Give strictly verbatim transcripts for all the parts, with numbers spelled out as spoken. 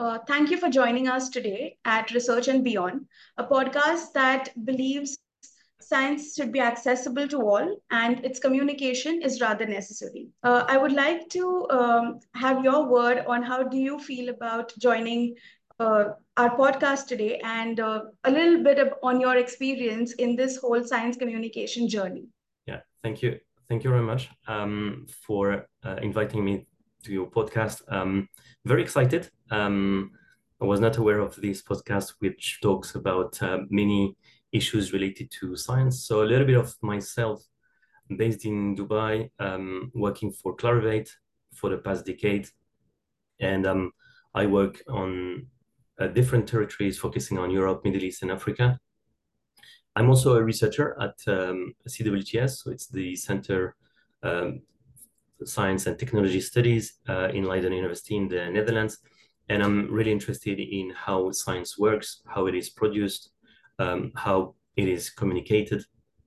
Uh, thank you for joining us today at Research and Beyond, a podcast that believes science should be accessible to all and its communication is rather necessary. Uh, I would like to um, have your word on how do you feel about joining uh, our podcast today and uh, a little bit of, on your experience in this whole science communication journey. Yeah, thank you. Thank you very much um, for uh, inviting me to your podcast. Um, very excited. Um, I was not aware of this podcast, which talks about uh, many issues related to science. So a little bit of myself, based in Dubai, um, working for Clarivate for the past decade, and um, I work on uh, different territories focusing on Europe, Middle East, and Africa. I'm also a researcher at um, C W T S, so it's the Center um, for Science and Technology Studies uh, in Leiden University in the Netherlands. And I'm really interested in how science works, how it is produced, um, how it is communicated.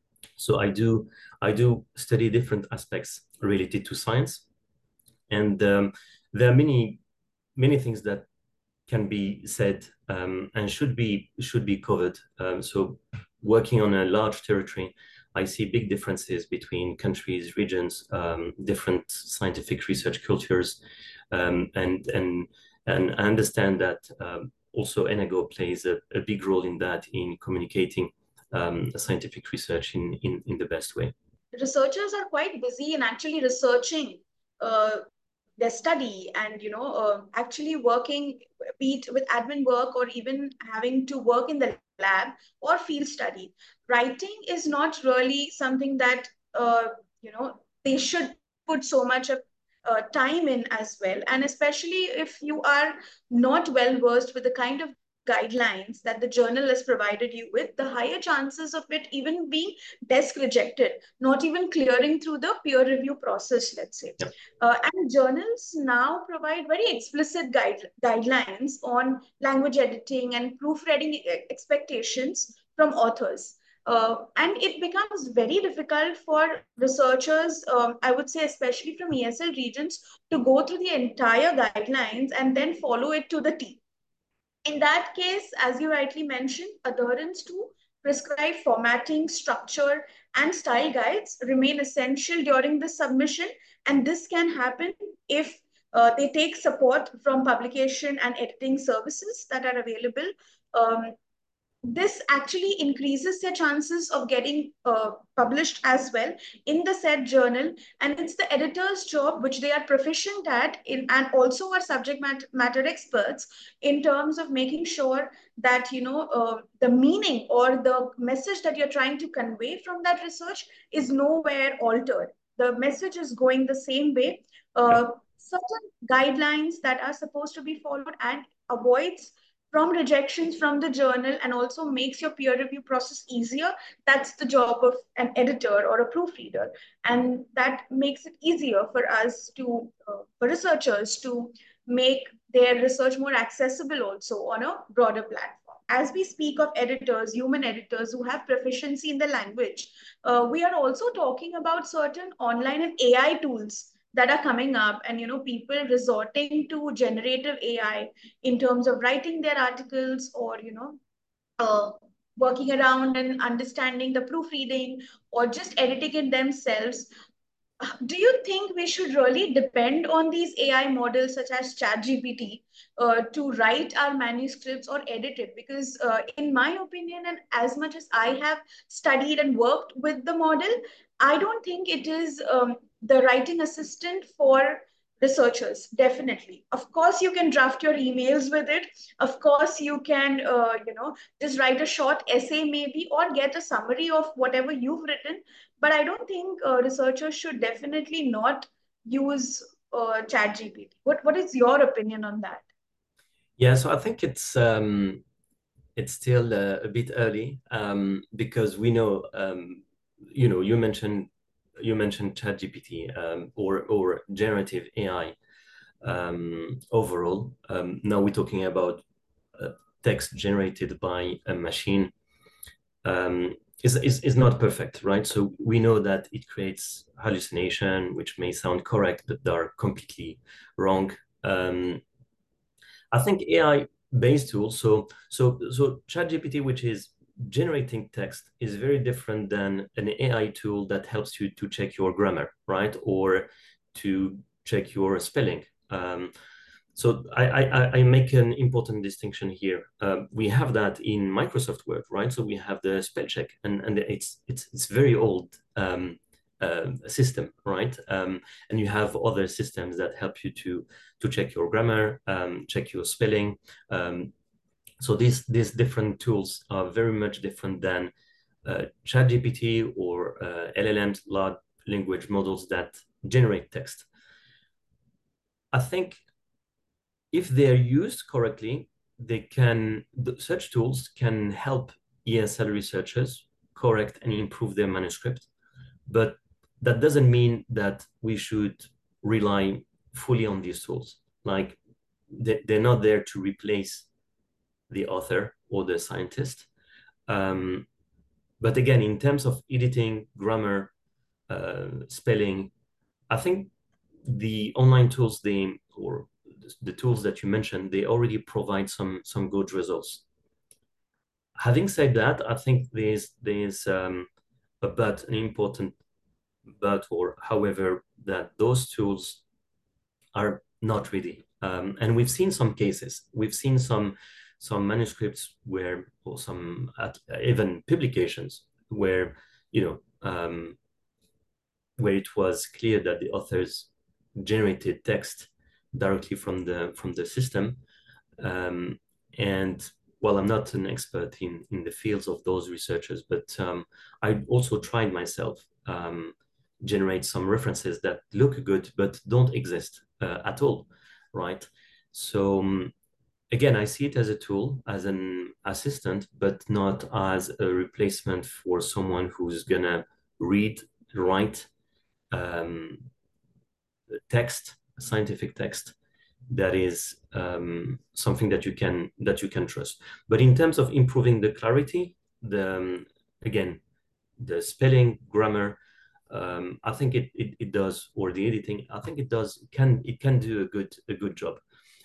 So I do I do study different aspects related to science, and um, there are many many things that can be said um, and should be should be covered. Um, so working on a large territory, I see big differences between countries, regions, um, different scientific research cultures, um, and and and I understand that um, also Enago plays a, a big role in that, in communicating um, scientific research in, in in the best way. Researchers are quite busy in actually researching uh, their study and you know uh, actually working, be it with admin work or even having to work in the lab or field study. Writing is not really something that uh, you know they should put so much of uh, time in as well, and especially if you are not well versed with the kind of guidelines that the journal has provided you with, the higher chances of it even being desk rejected, not even clearing through the peer review process, let's say. Yep. Uh, and journals now provide very explicit guide, guidelines on language editing and proofreading e- expectations from authors. Uh, and it becomes very difficult for researchers, um, I would say, especially from E S L regions, to go through the entire guidelines and then follow it to the T. In that case, as you rightly mentioned, adherence to prescribed formatting, structure, and style guides remain essential during the submission. And this can happen if uh, they take support from publication and editing services that are available. Um, this actually increases their chances of getting uh, published as well in the said journal, and it's the editor's job, which they are proficient at in, and also are subject mat- matter experts in terms of making sure that you know uh, the meaning or the message that you're trying to convey from that research is nowhere altered. The message is going the same way. uh, Yep. Certain guidelines that are supposed to be followed and avoids from rejections from the journal and also makes your peer review process easier. That's the job of an editor or a proofreader, and that makes it easier for us to uh, for researchers to make their research more accessible also on a broader platform. As we speak of editors, human editors who have proficiency in the language, uh, we are also talking about certain online and AI tools that are coming up, and you know people resorting to generative AI in terms of writing their articles, or you know uh, working around and understanding the proofreading or just editing it themselves. Do you think we should really depend on these A I models such as ChatGPT uh, to write our manuscripts or edit it? Because, uh, in my opinion, and as much as I have studied and worked with the model, I don't think it is um, the writing assistant for researchers. Definitely, of course, you can draft your emails with it. Of course, you can, uh, you know, just write a short essay maybe, or get a summary of whatever you've written, but I don't think uh, researchers should definitely not use uh, ChatGPT. What What is your opinion on that? Yeah, so I think it's um, it's still uh, a bit early um, because we know, um, you know, you mentioned you mentioned ChatGPT um, or or generative A I um, overall. Um, now we're talking about uh, text generated by a machine. Um, is, is is not perfect, right? So we know that it creates hallucination, which may sound correct, but they are completely wrong. Um, I think A I-based tools, so so so ChatGPT, which is generating text, is very different than an A I tool that helps you to check your grammar, right? Or to check your spelling. Um, so I, I, I make an important distinction here. Uh, we have that in Microsoft Word, right? So we have the spell check, and, and it's it's it's very old um, uh, system, right? Um, and you have other systems that help you to to check your grammar, um, check your spelling. Um, so these these different tools are very much different than uh, ChatGPT or uh, L L Ms, large language models that generate text. I think if they're used correctly, they can such tools can help E S L researchers correct and improve their manuscript. But that doesn't mean that we should rely fully on these tools. Like they, they're not there to replace the author or the scientist. Um, but again, in terms of editing, grammar, uh, spelling, I think the online tools they or the tools that you mentioned, they already provide some some good results. Having said that, I think there's there's um, a but, an important but, or however, that those tools are not ready. Um, and we've seen some cases. We've seen some some manuscripts where, or some at, even publications where, you know, um, where it was clear that the authors generated text directly from the from the system. Um, and while I'm not an expert in in the fields of those researchers, but um, I also tried myself um, generate some references that look good but don't exist uh, at all, right? So um, again, I see it as a tool, as an assistant, but not as a replacement for someone who's gonna read, write um, text, scientific text, that is um, something that you can that you can trust. But in terms of improving the clarity, the um, again, the spelling, grammar, um, I think it, it it does, or the editing, I think it does can it can do a good a good job.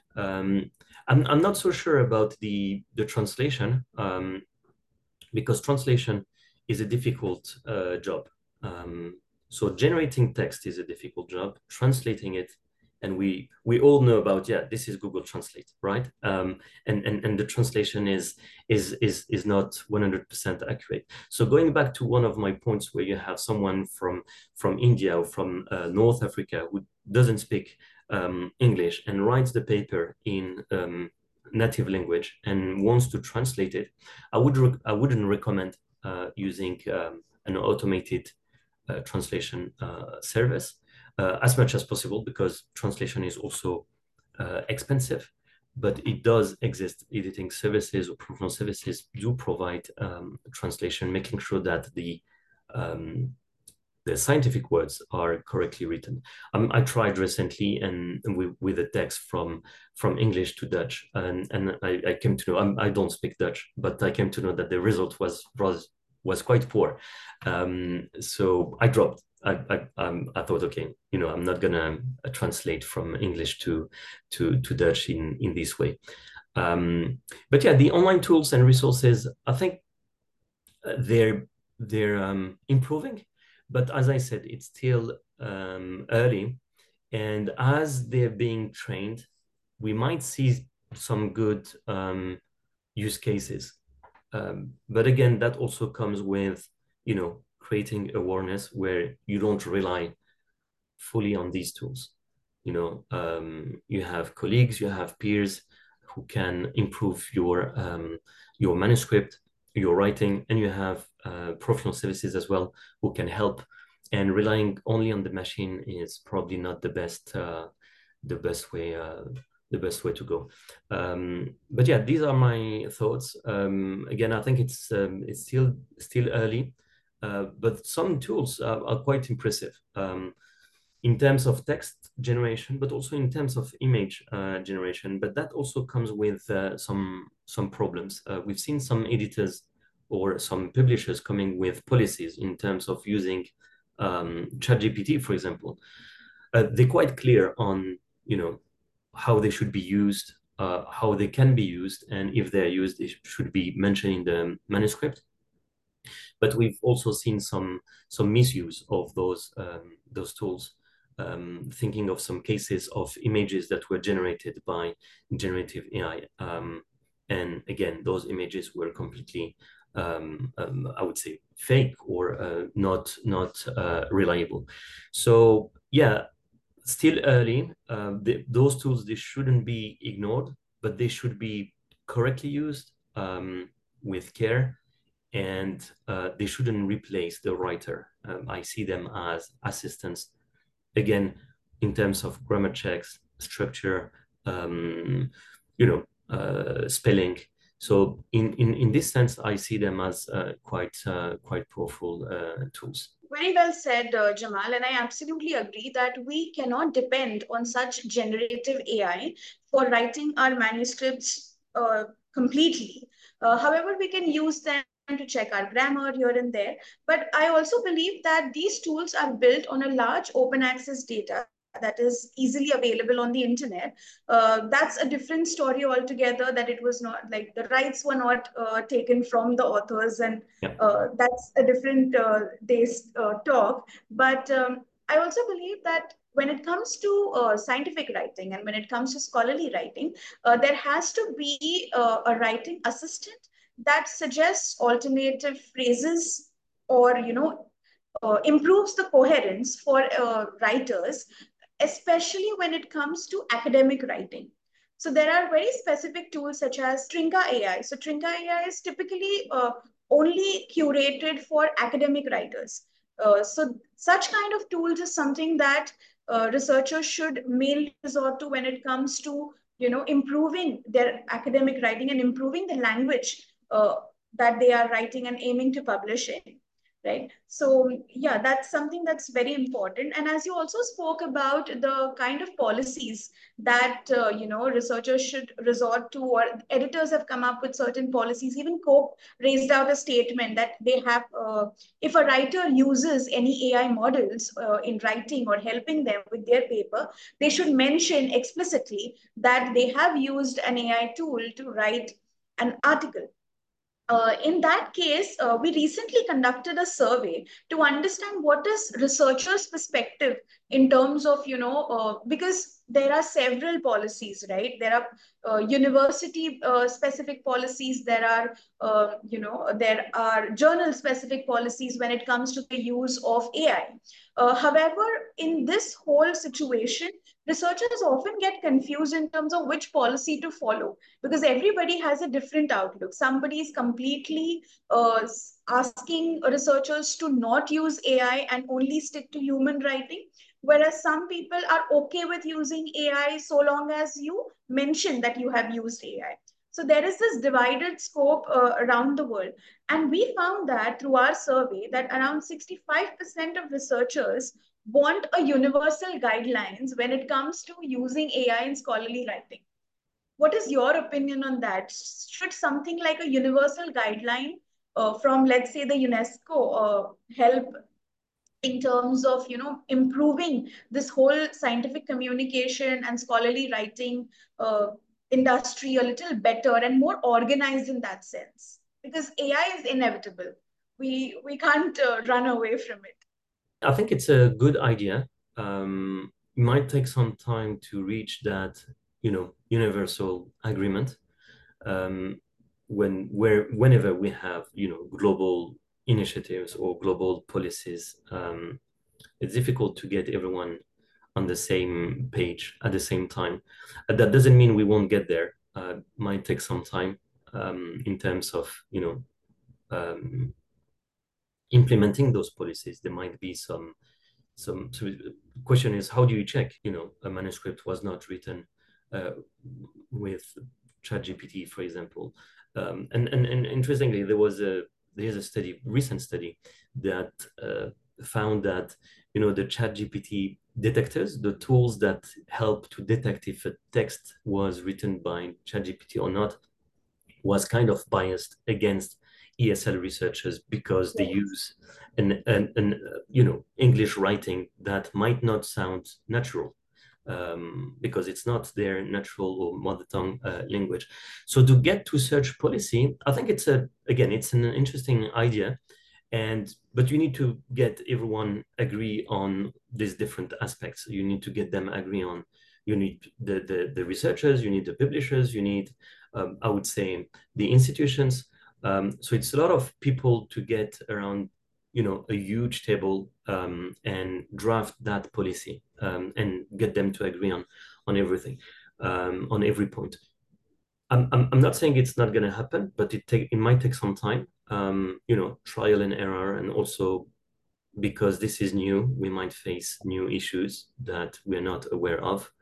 Um, I'm I'm not so sure about the the translation um, because translation is a difficult uh, job. Um, so generating text is a difficult job. Translating it, and we we all know about, yeah, this is Google Translate, right? Um, and and and the translation is is is is not one hundred percent accurate. So going back to one of my points, where you have someone from from India or from uh, North Africa who doesn't speak um, English and writes the paper in um, native language and wants to translate it, I would re I wouldn't recommend uh, using um, an automated uh, translation uh, service uh, as much as possible, because translation is also uh, expensive. But it does exist. Editing services or professional services do provide um, translation, making sure that the um, the scientific words are correctly written. Um, I tried recently and, and with, with a text from from English to Dutch, and and I, I came to know I'm, I don't speak Dutch, but I came to know that the result was was was quite poor. Um, so I dropped. I I, um, I thought, okay, you know, I'm not gonna uh, translate from English to to to Dutch in in this way. Um, but yeah, the online tools and resources, I think uh, they're they're um, improving, but as I said, it's still um, early. And as they're being trained, we might see some good um, use cases. Um, but again, that also comes with, you know, creating awareness where you don't rely fully on these tools. You know, um, you have colleagues, you have peers who can improve your um, your manuscript, your writing, and you have uh, professional services as well who can help. And relying only on the machine is probably not the best uh, the best way uh, the best way to go. Um, but yeah, these are my thoughts. Um, again, I think it's um, it's still still early, uh, but some tools are, are quite impressive. Um, in terms of text generation, but also in terms of image uh, generation. But that also comes with uh, some some problems. Uh, we've seen some editors or some publishers coming with policies in terms of using um, ChatGPT, for example. Uh, they're quite clear on, you know, how they should be used, uh, how they can be used, and if they're used, they should be mentioned in the manuscript. But we've also seen some some misuse of those um, those tools. Um, thinking of some cases of images that were generated by generative A I, um, and again, those images were completely, um, um, I would say, fake or uh, not not uh, reliable. So yeah, still early. Uh, the, those tools, they shouldn't be ignored, but they should be correctly used, um, with care, and uh, they shouldn't replace the writer. Um, I see them as assistants, again, in terms of grammar checks, structure, um, you know, uh, spelling. So in, in, in this sense, I see them as uh, quite uh, quite powerful uh, tools. Very well said, uh, Jamal, and I absolutely agree that we cannot depend on such generative A I for writing our manuscripts uh, completely. Uh, however, we can use them to check our grammar here and there. But I also believe that these tools are built on a large open access data that is easily available on the internet. Uh, that's a different story altogether, that it was not like the rights were not uh, taken from the authors, and Yeah. uh, that's a different uh, day's uh, talk. But um, I also believe that when it comes to uh, scientific writing and when it comes to scholarly writing, uh, there has to be uh, a writing assistant that suggests alternative phrases, or you know uh, improves the coherence for uh, writers, especially when it comes to academic writing. So there are very specific tools such as Trinka A I. So Trinka A I is typically uh, only curated for academic writers. Uh, so such kind of tools is something that uh, researchers should mainly resort to when it comes to you know improving their academic writing and improving the language uh, that they are writing and aiming to publish in, right? So yeah, that's something that's very important. And as you also spoke about the kind of policies that uh, you know researchers should resort to, or editors have come up with certain policies. Even Cope raised out a statement that they have, uh, if a writer uses any A I models uh, in writing or helping them with their paper, they should mention explicitly that they have used an A I tool to write an article. Uh, in that case, uh, we recently conducted a survey to understand what is researchers' perspective in terms of, you know, uh, because there are several policies, right? There are uh, university uh, specific policies, there are, uh, you know, there are journal specific policies when it comes to the use of A I. Uh, however, in this whole situation, researchers often get confused in terms of which policy to follow, because everybody has a different outlook. Somebody is completely uh, asking researchers to not use A I and only stick to human writing, whereas some people are okay with using A I so long as you mention that you have used A I. So there is this divided scope uh, around the world. And we found that through our survey that around sixty-five percent of researchers want a universal guidelines when it comes to using A I in scholarly writing. What is your opinion on that? Should something like a universal guideline uh, from, let's say, the UNESCO uh, help in terms of, you know, improving this whole scientific communication and scholarly writing uh, industry a little better and more organized in that sense? Because A I is inevitable. We we can't uh, run away from it. I think it's a good idea. Um, it might take some time to reach that, you know, universal agreement. Um, when where whenever we have, you know, global initiatives or global policies, um, it's difficult to get everyone on the same page at the same time. Uh, that doesn't mean we won't get there. Uh, might take some time, um, in terms of, you know, um, implementing those policies. There might be some some so the question is, how do you check, you know, a manuscript was not written uh, with ChatGPT, for example. Um, and, and and interestingly, there was a there's a study, recent study, that uh, found that, you know, the ChatGPT detectors, the tools that help to detect if a text was written by ChatGPT or not, was kind of biased against E S L researchers because they Yes. use an, an, an uh, you know, English writing that might not sound natural. um, because it's not their natural or mother tongue uh, language. So to get to search policy, I think it's a, again, it's an interesting idea. And but you need to get everyone agree on these different aspects. You need to get them agree on, you need the the, the researchers, you need the publishers, you need um, I would say the institutions. Um, so it's a lot of people to get around, you know, a huge table um, and draft that policy um, and get them to agree on on everything, um, on every point. I'm, I'm, I'm not saying it's not going to happen, but it take it might take some time, um, you know, trial and error, and also because this is new, we might face new issues that we're not aware of.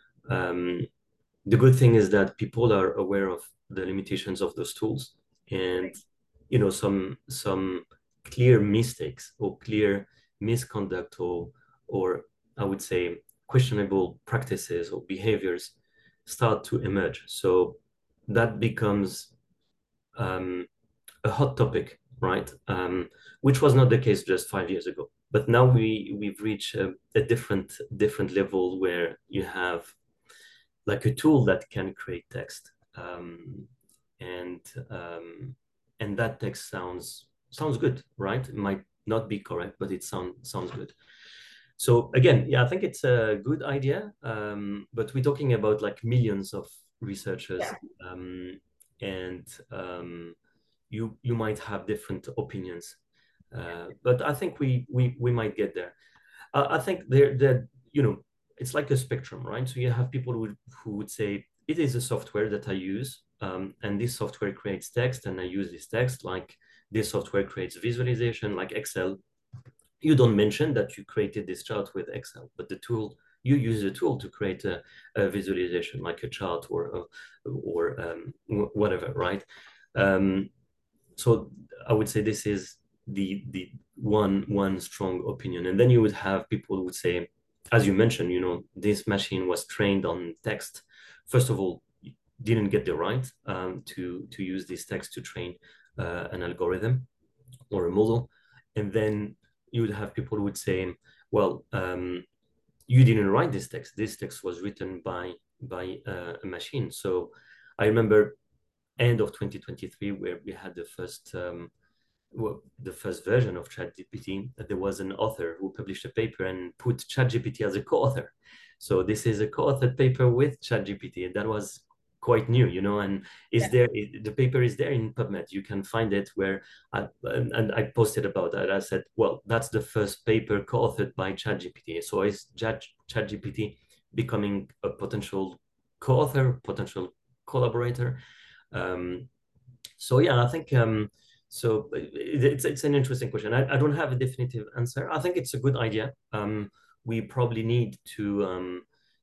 Um, the good thing is that people are aware of the limitations of those tools, and you know, some some clear mistakes or clear misconduct or or I would say questionable practices or behaviors start to emerge. So that becomes um, a hot topic, right? Um, which was not the case just five years ago. But now we we've reached a, a different different level where you have like a tool that can create text, um, and um, and that text sounds sounds good, right? It might not be correct, but it sound sounds good. So again, yeah, I think it's a good idea, um, but we're talking about like millions of researchers, Yeah. um, and um, you you might have different opinions, uh, but I think we we we might get there. Uh, I think there that you know it's like a spectrum, right? So you have people who would, who would say it is a software that I use, um, and this software creates text, and I use this text. Like this software creates visualization, like Excel. You don't mention that you created this chart with Excel, but the tool, you use the tool to create a, a visualization, like a chart or a, or um, whatever, right? Um, so I would say this is the the one one strong opinion, and then you would have people who would say, as you mentioned, you know, this machine was trained on text. First of all, didn't get the right um, to to use this text to train uh, an algorithm or a model, and then you would have people who would say, well, um, you didn't write this text. This text was written by by uh, a machine. So I remember end of twenty twenty-three where we had the first um, well, the first version of ChatGPT. There was an author who published a paper and put ChatGPT as a co-author. So this is a co-authored paper with ChatGPT, and that was quite new, you know. And is Yeah. there the paper is there in PubMed? You can find it where I, and, and I posted about that. I said, well, that's the first paper co-authored by ChatGPT. So is Chat ChatGPT becoming a potential co-author, potential collaborator? Um, so yeah, I think um, so. It, it's it's an interesting question. I, I don't have a definitive answer. I think it's a good idea. Um, we probably need to um,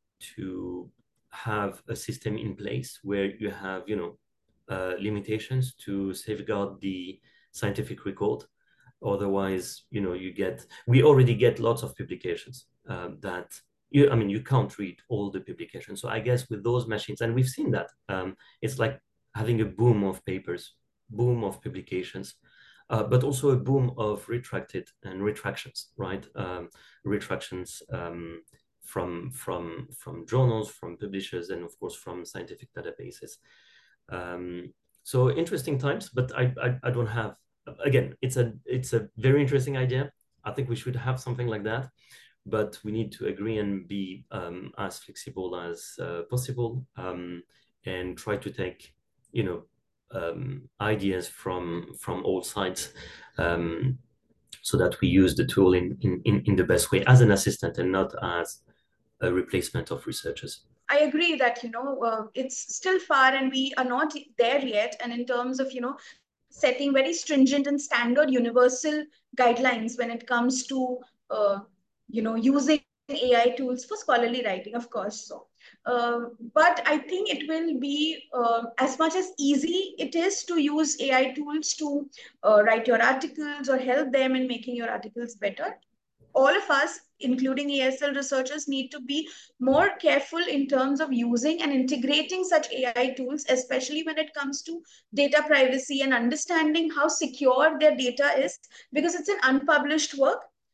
to have a system in place where you have, you know, uh, limitations to safeguard the scientific record. Otherwise, you know, you get, we already get lots of publications um, that you, I mean, you can't read all the publications. So I guess with those machines, and we've seen that, um, it's like having a boom of papers, boom of publications, uh, but also a boom of retracted and retractions, right? Um, retractions um, from from from journals, from publishers, and of course from scientific databases. Um, so interesting times, but I, I I don't have, again, it's a it's a very interesting idea. I think we should have something like that, but we need to agree and be um, as flexible as uh, possible, um, and try to take, you know, um, ideas from from all sides, um, so that we use the tool in, in in the best way as an assistant and not as a replacement of researchers. I agree that, you know, uh, it's still far and we are not there yet. And in terms of, you know, setting very stringent and standard universal guidelines when it comes to, uh, you know, using A I tools for scholarly writing, of course. So, uh, but I think it will be uh, as much as easy it is to use A I tools to uh, write your articles or help them in making your articles better. All of us, including E S L researchers, need to be more careful in terms of using and integrating such A I tools, especially when it comes to data privacy and understanding how secure their data is, because it's an unpublished work.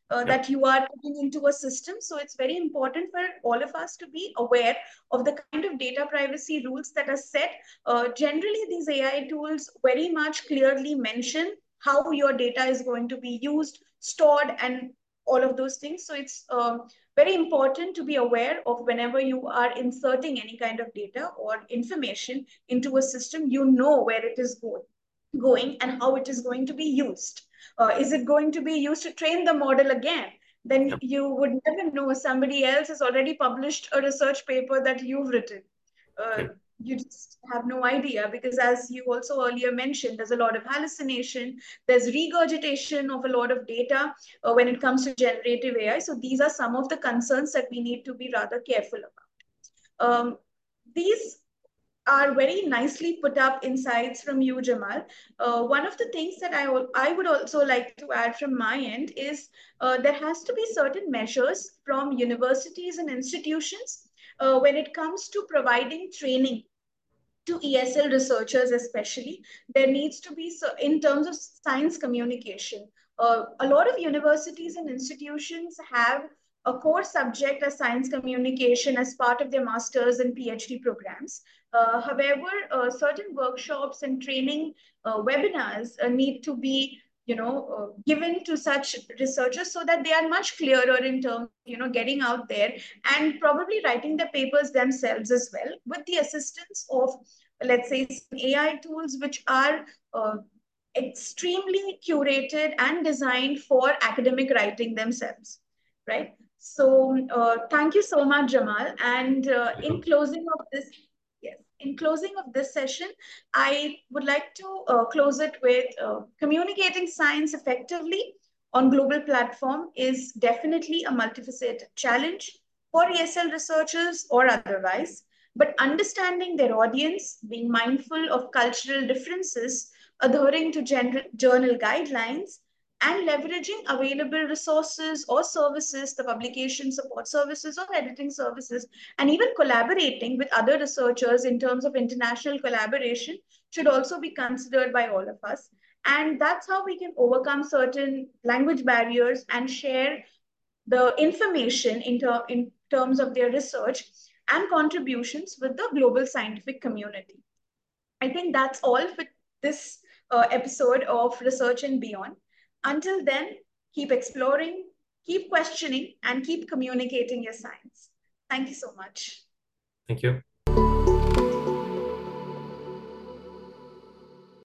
uh, Yeah. that you are putting into a system. So it's very important for all of us to be aware of the kind of data privacy rules that are set. Uh, generally, these A I tools very much clearly mention how your data is going to be used, stored, and all of those things. So it's um, very important to be aware of whenever you are inserting any kind of data or information into a system, you know where it is going going and how it is going to be used. Uh, is it going to be used to train the model again? Then Yeah. you would never know. Somebody else has already published a research paper that you've written. Uh, Yeah. you just have no idea, because as you also earlier mentioned, there's a lot of hallucination, there's regurgitation of a lot of data uh, when it comes to generative A I. So these are some of the concerns that we need to be rather careful about. Um, these are very nicely put up insights from you, Jamal. Uh, one of the things that I, I would also like to add from my end is uh, there has to be certain measures from universities and institutions uh, when it comes to providing training to E S L researchers, especially. There needs to be, so in terms of science communication, uh, a lot of universities and institutions have a core subject as science communication as part of their master's and PhD programs. Uh, however, uh, certain workshops and training uh, webinars uh, need to be, you know, uh, given to such researchers so that they are much clearer in terms of, you know, getting out there and probably writing the papers themselves as well, with the assistance of, let's say, some A I tools which are uh, extremely curated and designed for academic writing themselves, right? So uh, thank you so much, Jamal. And uh, in closing of this, yes, in closing of this session, I would like to uh, close it with uh, communicating science effectively on global platform is definitely a multifaceted challenge for E S L researchers or otherwise. But understanding their audience, being mindful of cultural differences, adhering to general, journal guidelines, and leveraging available resources or services, the publication support services or editing services, and even collaborating with other researchers in terms of international collaboration should also be considered by all of us. And that's how we can overcome certain language barriers and share the information in, ter- in terms of their research and contributions with the global scientific community. I think that's all for this uh, episode of Research and Beyond. Until then, keep exploring, keep questioning, and keep communicating your science. Thank you so much. Thank you.